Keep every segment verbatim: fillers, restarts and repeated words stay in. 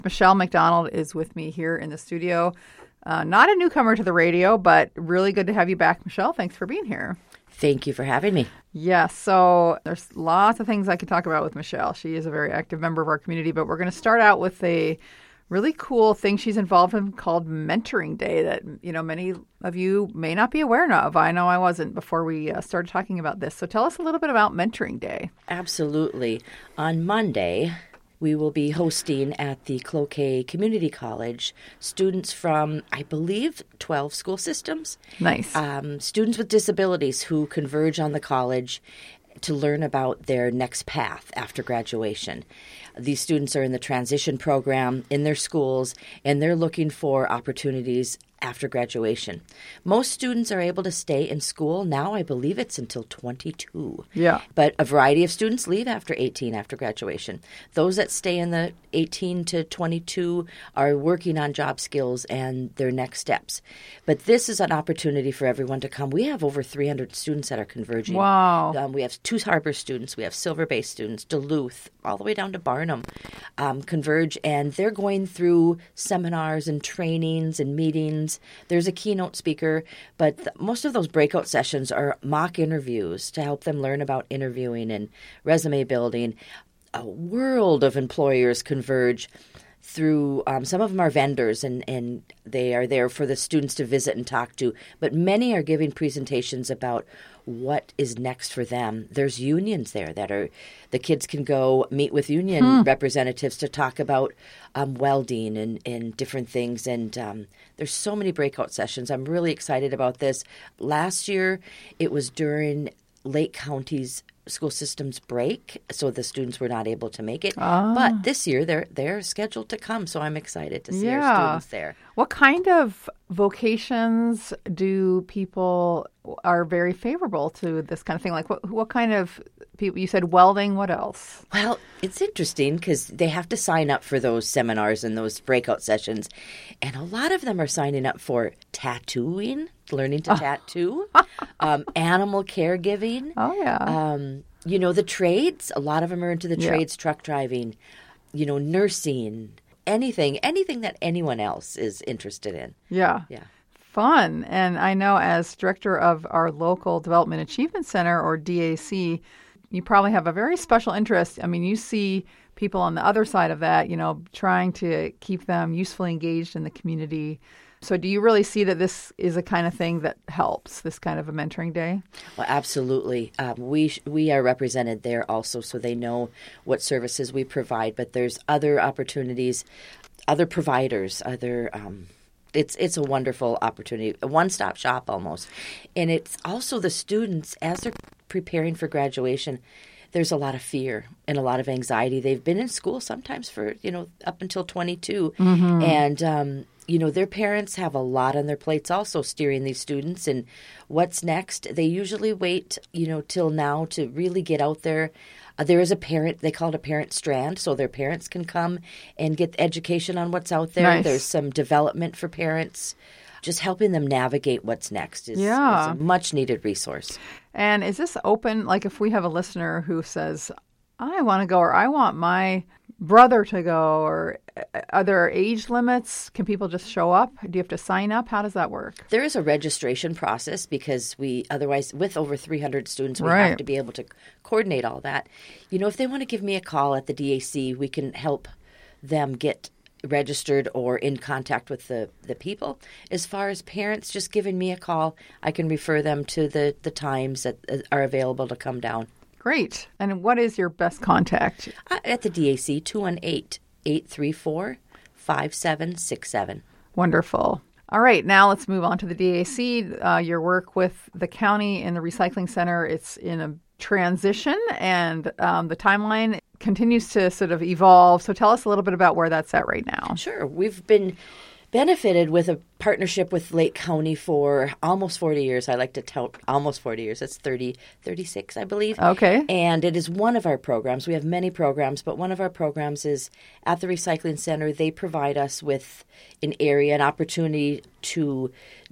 Michelle McDonald is with me here in the studio. Uh, not a newcomer to the radio, but really good to have you back, Michelle. Thanks for being here. Thank you for having me. Yeah, so there's lots of things I could talk about with Michelle. She is a very active member of our community, but we're going to start out with a really cool thing she's involved in called Mentoring Day that, you know, many of you may not be aware of. I know I wasn't before we uh, started talking about this. So tell us a little bit about Mentoring Day. Absolutely. On Monday, we will be hosting at the Cloquet Community College students from, I believe, twelve school systems. Nice. Um, students with disabilities who converge on the college to learn about their next path after graduation. These students are in the transition program in their schools, and they're looking for opportunities after graduation. Most students are able to stay in school. Now I believe it's until twenty-two. Yeah. But a variety of students leave after eighteen after graduation. Those that stay in the eighteen to twenty-two are working on job skills and their next steps. But this is an opportunity for everyone to come. We have over three hundred students that are converging. Wow. Um, we have two Harbor students. We have Silver Bay students, Duluth, all the way down to Barnum, um, converge. And they're going through seminars and trainings and meetings. There's a keynote speaker, but th- most of those breakout sessions are mock interviews to help them learn about interviewing and resume building. A world of employers converge through, um, some of them are vendors, and, and they are there for the students to visit and talk to, but many are giving presentations about what is next for them. There's unions there that are, the kids can go meet with union hmm. representatives to talk about um, welding and, and different things. And um, there's so many breakout sessions. I'm really excited about this. Last year, it was during Lake County's school systems break, so the students were not able to make it. Ah. But this year, they're they're scheduled to come, so I'm excited to see yeah. our students there. What kind of vocations do people are very favorable to this kind of thing? Like what what kind of people? You said welding. What else? Well, it's interesting because they have to sign up for those seminars and those breakout sessions, and a lot of them are signing up for tattooing, learning to tattoo, um, animal caregiving. Oh, yeah. Um, you know, the trades, a lot of them are into the Yeah. trades, truck driving, you know, nursing, anything, anything that anyone else is interested in. Yeah. Yeah. Fun. And I know as director of our local Development Achievement Center, or D A C, you probably have a very special interest. I mean, you see people on the other side of that, you know, trying to keep them usefully engaged in the community. So do you really see that this is a kind of thing that helps, this kind of a mentoring day? Well, absolutely. Um, we sh- we are represented there also, so they know what services we provide. But there's other opportunities, other providers, other. Um, it's it's a wonderful opportunity, a one-stop shop almost, and it's also the students as they're preparing for graduation. There's a lot of fear and a lot of anxiety. They've been in school sometimes for, you know, up until twenty-two, mm-hmm. and um, you know, their parents have a lot on their plates also steering these students. And what's next? They usually wait, you know, till now to really get out there. Uh, there is a parent, they call it a parent strand, so their parents can come and get education on what's out there. Nice. There's some development for parents. Just helping them navigate what's next is, Yeah. is a much-needed resource. And is this open, like if we have a listener who says, I want to go, or I want my brother to go, or are there age limits? Can people just show up? Do you have to sign up? How does that work? There is a registration process because we otherwise, with over three hundred students, we Right. have to be able to coordinate all that. You know, if they want to give me a call at the D A C, we can help them get registered or in contact with the, the people. As far as parents just giving me a call, I can refer them to the, the times that are available to come down. Great. And what is your best contact? Uh, at the D A C, two one eight, eight three four, five seven six seven. Wonderful. All right, now let's move on to the D A C. Uh, your work with the county and the recycling center, it's in a transition, and um, the timeline continues to sort of evolve. So tell us a little bit about where that's at right now. Sure. We've been benefited with a partnership with Lake County for almost forty years. I like to tell almost forty years. That's thirty, thirty-six, I believe. Okay. And it is one of our programs. We have many programs, but one of our programs is at the Recycling Center. They provide us with an area, an opportunity to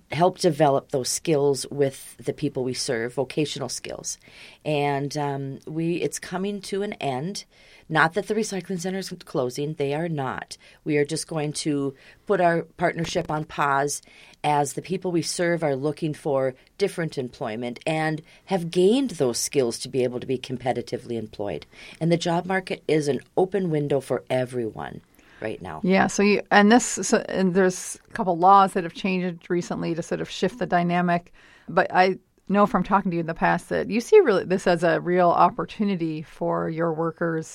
help develop those skills with the people we serve, vocational skills. And um, we it's coming to an end. Not that the recycling center is closing. They are not. We are just going to put our partnership on pause as the people we serve are looking for different employment and have gained those skills to be able to be competitively employed. And the job market is an open window for everyone right now. Yeah. So you and this so, and there's a couple laws that have changed recently to sort of shift the dynamic. But I know from talking to you in the past that you see really this as a real opportunity for your workers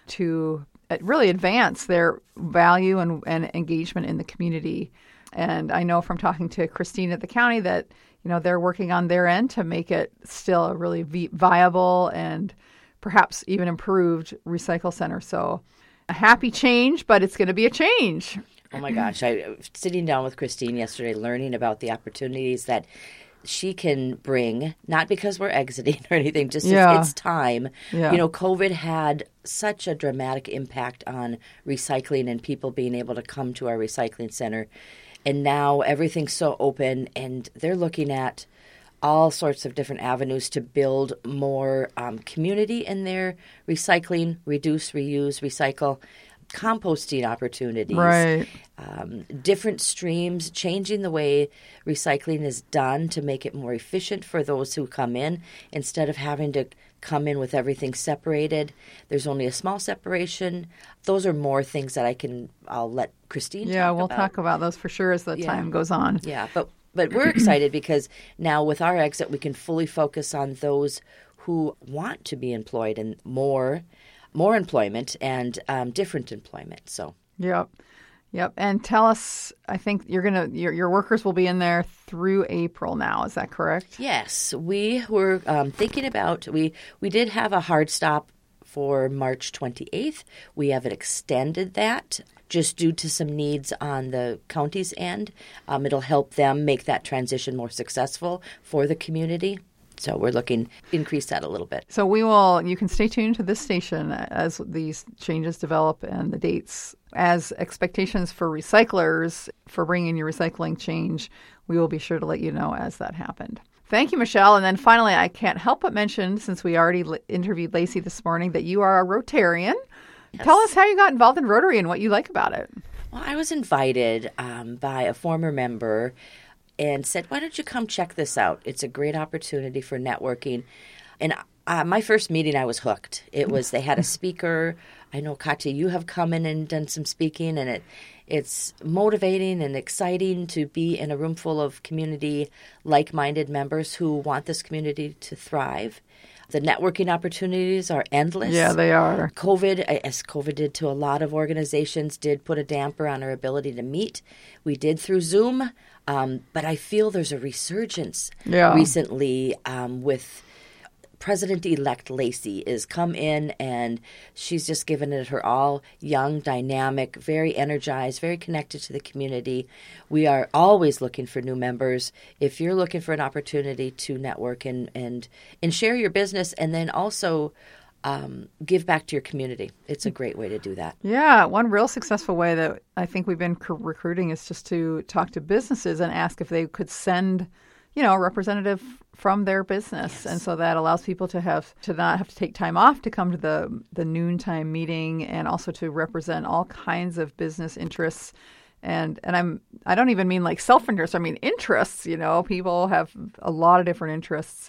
to really advance their value and, and engagement in the community. And I know from talking to Christine at the county that you know they're working on their end to make it still a really vi- viable and perhaps even improved recycle center. So. A happy change, but it's going to be a change. Oh my gosh. I sitting down with Christine yesterday, learning about the opportunities that she can bring, not because we're exiting or anything, just yeah. it's, it's time. Yeah. You know, COVID had such a dramatic impact on recycling and people being able to come to our recycling center. And now everything's so open, and they're looking at all sorts of different avenues to build more um, community in their recycling, reduce, reuse, recycle, composting opportunities, right. um, different streams, changing the way recycling is done to make it more efficient for those who come in instead of having to come in with everything separated. There's only a small separation. Those are more things that I can, I'll let Christine yeah, talk we'll about. talk about those for sure as the Yeah. time goes on. Yeah, but But we're excited because now with our exit, we can fully focus on those who want to be employed in more, more employment and um, different employment. So, yep, yep. And tell us, I think you're gonna your your workers will be in there through April now. Is that correct? yes, we were um, thinking about we we did have a hard stop for March twenty-eighth. We have extended that. Just due to some needs on the county's end. Um, it'll help them make that transition more successful for the community. So we're looking to increase that a little bit. So we will, you can stay tuned to this station as these changes develop and the dates. As expectations for recyclers for bringing your recycling change, we will be sure to let you know as that happened. Thank you, Michelle. And then finally, I can't help but mention, since we already interviewed Lacey this morning, that you are a Rotarian. Yes. Tell us how you got involved in Rotary and what you like about it. Well, I was invited um, by a former member and said, why don't you come check this out? It's a great opportunity for networking. And uh, my first meeting, I was hooked. It was, they had a speaker. I know, Katya, you have come in and done some speaking, and it it's motivating and exciting to be in a room full of community, like-minded members who want this community to thrive. The networking opportunities are endless. Yeah, they are. COVID, as COVID did to a lot of organizations, did put a damper on our ability to meet. We did through Zoom, um, but I feel there's a resurgence yeah. recently um, with President-elect Lacey is come in, and she's just given it her all. Young, dynamic, very energized, very connected to the community. We are always looking for new members. If you're looking for an opportunity to network and and, and share your business, and then also um, give back to your community, it's a great way to do that. Yeah, one real successful way that I think we've been recruiting is just to talk to businesses and ask if they could send, you know, a representative from their business. Yes. And so that allows people to have to not have to take time off to come to the the noontime meeting, and also to represent all kinds of business interests. And and I'm I don't even mean like self-interest. I mean interests, you know, people have a lot of different interests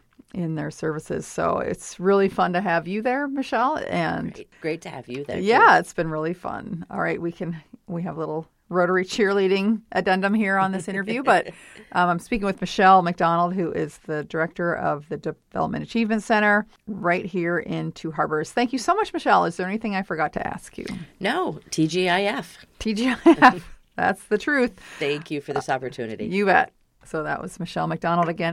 in their services. So it's really fun to have you there, Michelle. And Great, Great to have you there. Yeah, too. It's been really fun. All right, we can we have a little Rotary cheerleading addendum here on this interview, but um, I'm speaking with Michelle McDonald, who is the director of the Development Achievement Center right here in Two Harbors. Thank you so much, Michelle. Is there anything I forgot to ask you? No, T G I F. T G I F. That's the truth. Thank you for this opportunity. You bet. So that was Michelle McDonald again.